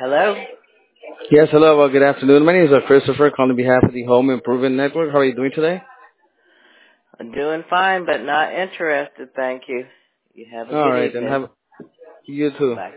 Hello. Yes, hello. Well, good afternoon. My name is Christopher, calling on behalf of the Home Improvement Network. How are you doing today? I'm doing fine, but not interested, thank you. You have a All good right, and evening. have you too. Bye.